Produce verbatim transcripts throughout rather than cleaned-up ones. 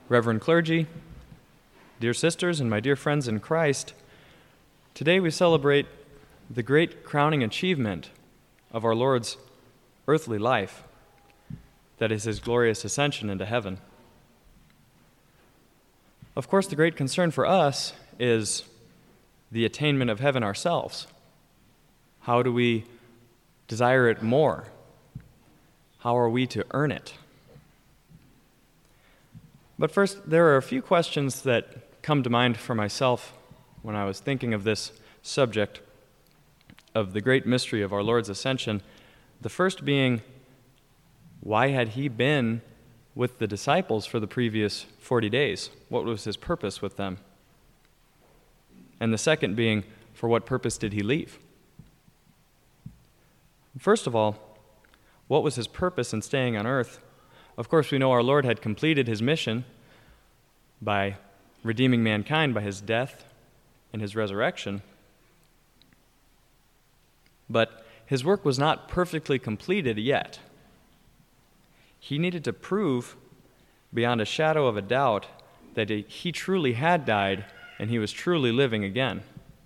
Reverend clergy, dear sisters, and my dear friends in Christ, today we celebrate the great crowning achievement of our Lord's earthly life, that is his glorious ascension into heaven. Of course, the great concern for us is the attainment of heaven ourselves. How do we desire it more? How are we to earn it? But first, there are a few questions that come to mind for myself when I was thinking of this subject of the great mystery of our Lord's ascension. The first being, why had he been with the disciples for the previous forty days? What was his purpose with them? And the second being, for what purpose did he leave? First of all, what was his purpose in staying on earth? Of course, we know our Lord had completed his mission by redeeming mankind by his death and his resurrection. But his work was not perfectly completed yet. He needed to prove beyond a shadow of a doubt that he truly had died and he was truly living again.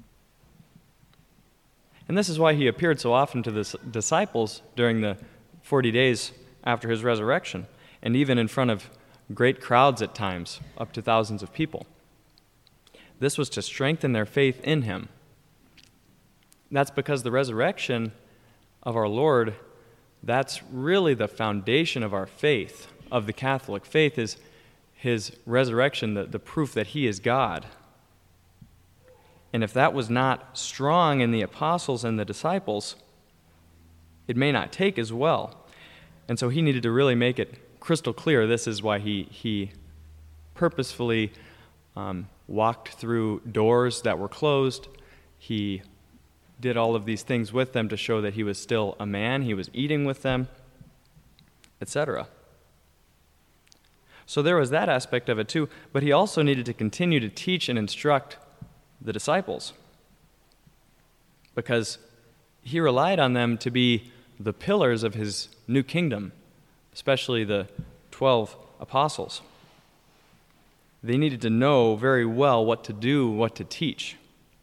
And this is why he appeared so often to the disciples during the forty days after his resurrection, and even in front of great crowds at times, up to thousands of people. This was to strengthen their faith in him. That's because the resurrection of our Lord, that's really the foundation of our faith, of the Catholic faith, is his resurrection, the, the proof that he is God. And if that was not strong in the apostles and the disciples, it may not take as well. And so he needed to really make it crystal clear. This is why he, he purposefully um, walked through doors that were closed. He did all of these things with them to show that he was still a man. He was eating with them, et cetera. So there was that aspect of it too, but he also needed to continue to teach and instruct the disciples, because he relied on them to be the pillars of his new kingdom, especially the twelve apostles. They needed to know very well what to do, what to teach.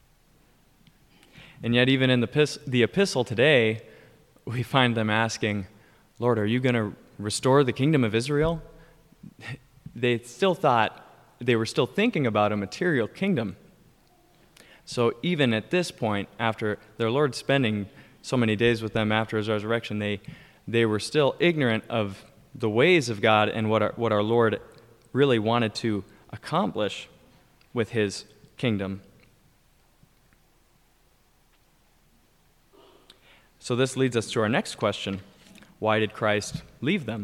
And yet even in the, the epistle today, we find them asking, Lord, are you going to restore the kingdom of Israel? They still thought, they were still thinking about a material kingdom. So even at this point, after their Lord spending so many days with them after his resurrection, they they were still ignorant of the ways of God and what our, what our Lord really wanted to accomplish with his kingdom. So this leads us to our next question. Why did Christ leave them?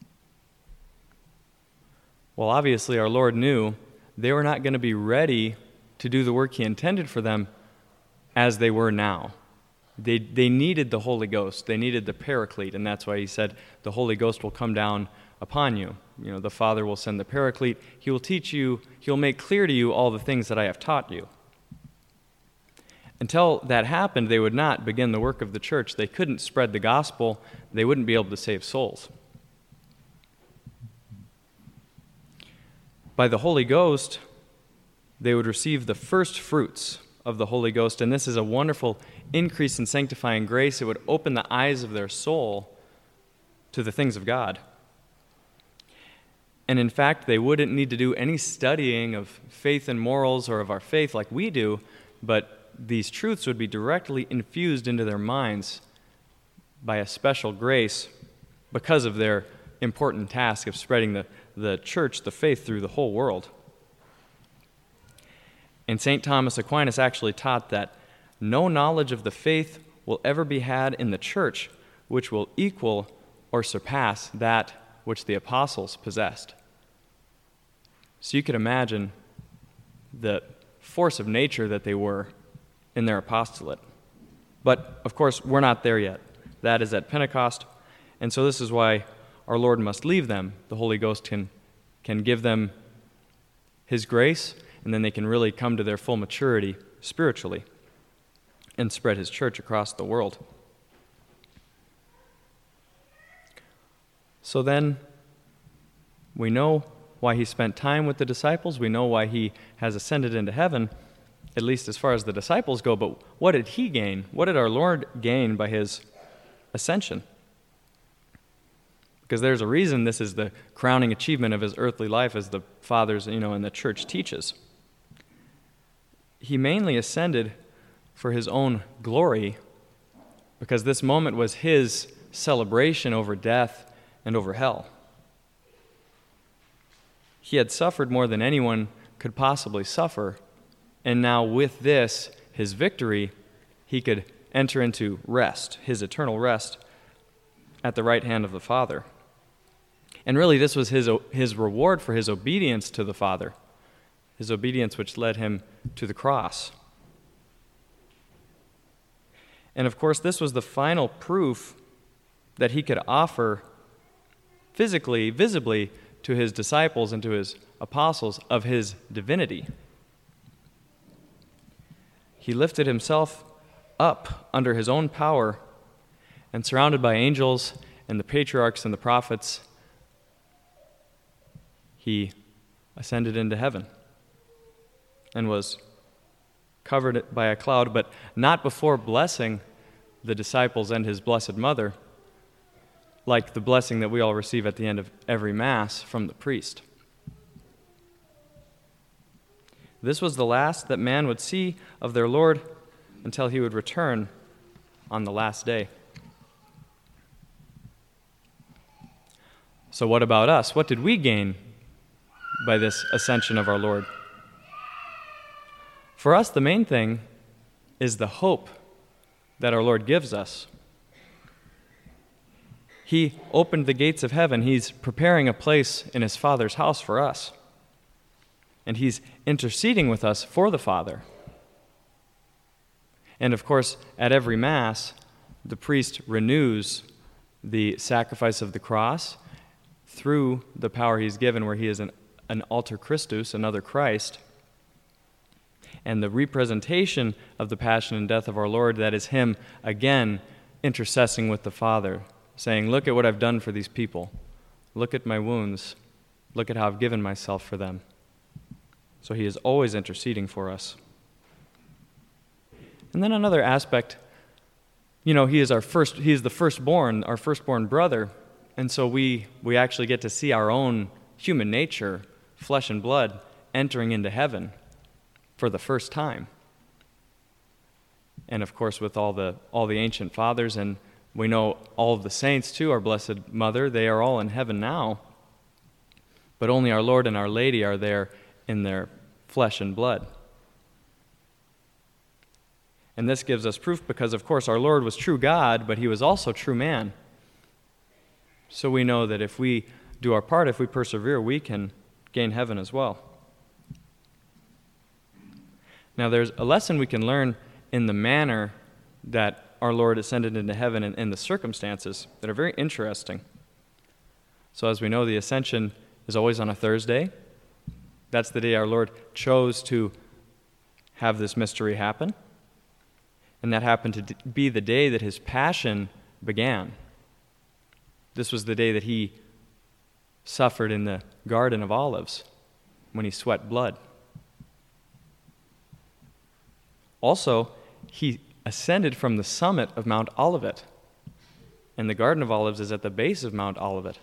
Well, obviously our Lord knew they were not going to be ready to do the work he intended for them as they were now. They they needed the Holy Ghost. They needed the Paraclete, and that's why he said, the Holy Ghost will come down upon you. You know, the Father will send the Paraclete. He will teach you, he will make clear to you all the things that I have taught you. Until that happened, they would not begin the work of the church. They couldn't spread the gospel. They wouldn't be able to save souls. By the Holy Ghost, they would receive the first fruits of the Holy Ghost, and this is a wonderful increase in sanctifying grace. It would open the eyes of their soul to the things of God. And in fact, they wouldn't need to do any studying of faith and morals or of our faith like we do, but these truths would be directly infused into their minds by a special grace because of their important task of spreading the, the church, the faith, through the whole world. And Saint Thomas Aquinas actually taught that no knowledge of the faith will ever be had in the church which will equal or surpass that which the apostles possessed. So you could imagine the force of nature that they were in their apostolate. But, of course, we're not there yet. That is at Pentecost, and so this is why our Lord must leave them. The Holy Ghost can, can give them his grace, and then they can really come to their full maturity spiritually and spread his church across the world. So then, we know why he spent time with the disciples. We know why he has ascended into heaven, at least as far as the disciples go. But what did he gain? What did our Lord gain by his ascension? Because there's a reason this is the crowning achievement of his earthly life, as the fathers, you know, and the church teaches. He mainly ascended for his own glory, because this moment was his celebration over death and over hell. He had suffered more than anyone could possibly suffer, and now with this, his victory, he could enter into rest, his eternal rest, at the right hand of the Father. And really, this was his, his reward for his obedience to the Father, his obedience which led him to the cross. And of course, this was the final proof that he could offer physically, visibly, to his disciples and to his apostles of his divinity. He lifted himself up under his own power, and surrounded by angels and the patriarchs and the prophets, he ascended into heaven and was covered by a cloud, but not before blessing the disciples and his blessed mother, like the blessing that we all receive at the end of every Mass from the priest. This was the last that man would see of their Lord until he would return on the last day. So what about us? What did we gain by this ascension of our Lord? For us, the main thing is the hope that our Lord gives us. He opened the gates of heaven. He's preparing a place in his Father's house for us. And he's interceding with us for the Father. And of course, at every Mass, the priest renews the sacrifice of the cross through the power he's given, where he is an, an alter Christus, another Christ. And the representation of the passion and death of our Lord, that is him, again, intercessing with the Father, saying, look at what I've done for these people. Look at my wounds. Look at how I've given myself for them. So he is always interceding for us. And then another aspect, you know, he is our first, he is the firstborn, our firstborn brother. And so we, we actually get to see our own human nature, flesh and blood, entering into heaven for the first time. And of course, with all the all the ancient fathers, and we know all of the saints too, our Blessed Mother, they are all in heaven now. But only our Lord and Our Lady are there in their flesh and blood. And this gives us proof because, of course, our Lord was true God, but he was also true man. So we know that if we do our part, if we persevere, we can gain heaven as well. Now, there's a lesson we can learn in the manner that our Lord ascended into heaven and in the circumstances that are very interesting. So as we know, the ascension is always on a Thursday. That's the day our Lord chose to have this mystery happen. And that happened to be the day that his passion began. This was the day that he suffered in the Garden of Olives when he sweat blood. Also, he ascended from the summit of Mount Olivet, and the Garden of Olives is at the base of Mount Olivet,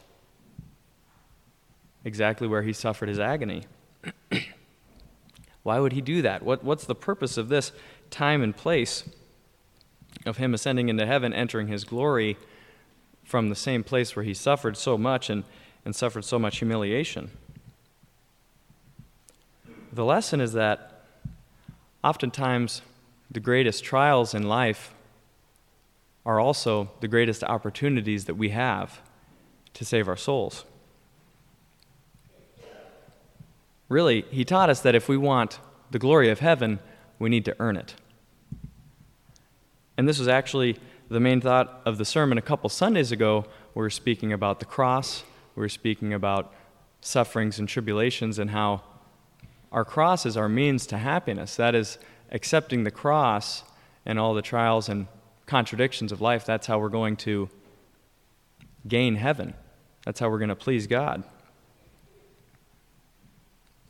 exactly where he suffered his agony. Why would he do that? What, what's the purpose of this time and place of him ascending into heaven, entering his glory from the same place where he suffered so much and, and suffered so much humiliation? The lesson is that oftentimes the greatest trials in life are also the greatest opportunities that we have to save our souls. Really, he taught us that if we want the glory of heaven, we need to earn it. And this was actually the main thought of the sermon a couple Sundays ago. We were speaking about the cross. We were speaking about sufferings and tribulations and how our cross is our means to happiness. That is, accepting the cross and all the trials and contradictions of life, that's how we're going to gain heaven. That's how we're going to please God.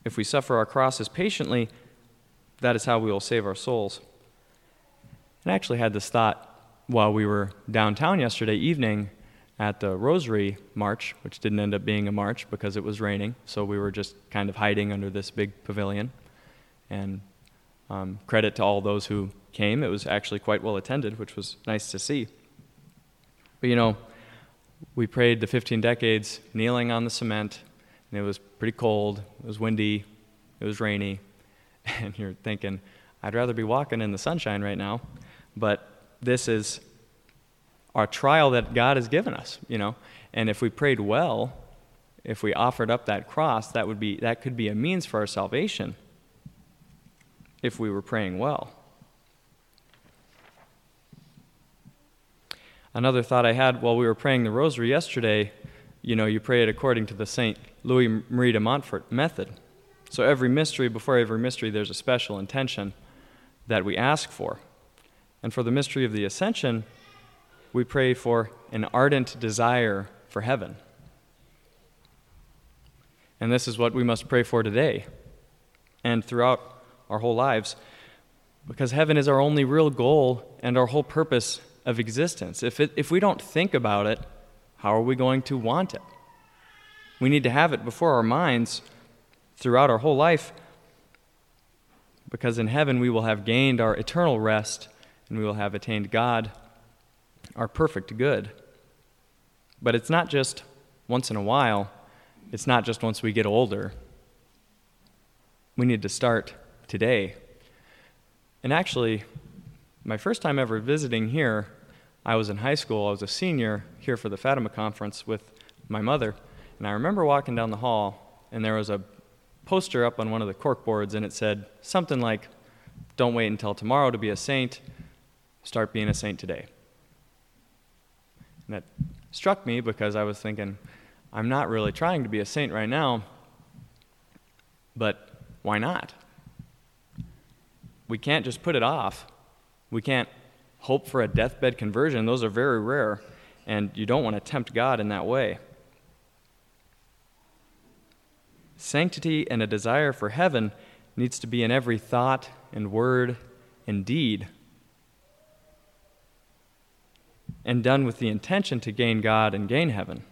If we suffer our crosses patiently, that is how we will save our souls. And I actually had this thought while we were downtown yesterday evening at the Rosary March, which didn't end up being a march because it was raining, so we were just kind of hiding under this big pavilion. And um, credit to all those who came. It was actually quite well attended, which was nice to see. But you know, we prayed the fifteen decades kneeling on the cement, and it was pretty cold, it was windy, it was rainy, and you're thinking, I'd rather be walking in the sunshine right now, but this is our trial that God has given us, you know, and if we prayed well, if we offered up that cross, that would be that could be a means for our salvation if we were praying well. Another thought I had while we were praying the rosary yesterday, you know, you pray it according to the Saint Louis Marie de Montfort method. So every mystery, before every mystery, there's a special intention that we ask for. And for the mystery of the Ascension, we pray for an ardent desire for heaven. And this is what we must pray for today and throughout our whole lives, because heaven is our only real goal and our whole purpose of existence. If it, if we don't think about it, how are we going to want it? We need to have it before our minds throughout our whole life, because in heaven we will have gained our eternal rest and we will have attained God, our perfect good. But it's not just once in a while. It's not just once we get older. We need to start today. And actually, my first time ever visiting here, I was in high school. I was a senior here for the Fatima Conference with my mother. And I remember walking down the hall, and there was a poster up on one of the cork boards, and it said something like, "Don't wait until tomorrow to be a saint. Start being a saint today." And that struck me because I was thinking, I'm not really trying to be a saint right now, but why not? We can't just put it off. We can't hope for a deathbed conversion. Those are very rare, and you don't want to tempt God in that way. Sanctity and a desire for heaven needs to be in every thought and word and deed, and done with the intention to gain God and gain heaven.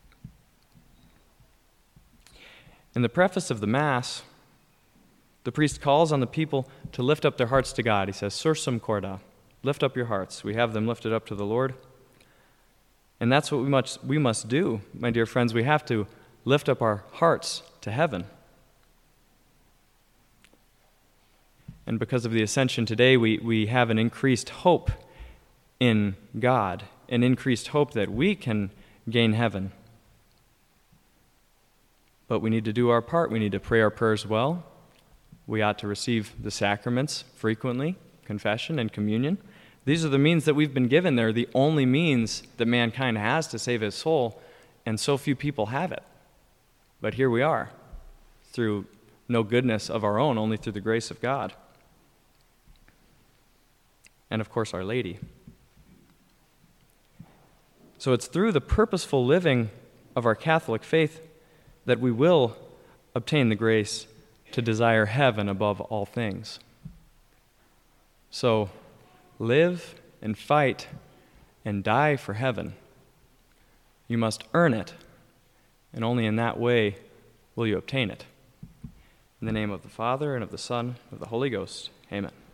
In the preface of the Mass, the priest calls on the people to lift up their hearts to God. He says, "Sursum corda," lift up your hearts. We have them lifted up to the Lord. And that's what we must, we must do, my dear friends. We have to lift up our hearts to heaven. And because of the Ascension today, we, we have an increased hope in God, an increased hope that we can gain heaven. But we need to do our part. We need to pray our prayers well. We ought to receive the sacraments frequently, confession and communion. These are the means that we've been given. They're the only means that mankind has to save his soul, and so few people have it. But here we are, through no goodness of our own, only through the grace of God. And of course, Our Lady. So it's through the purposeful living of our Catholic faith that we will obtain the grace to desire heaven above all things. So live and fight and die for heaven. You must earn it, and only in that way will you obtain it. In the name of the Father, and of the Son, and of the Holy Ghost, amen.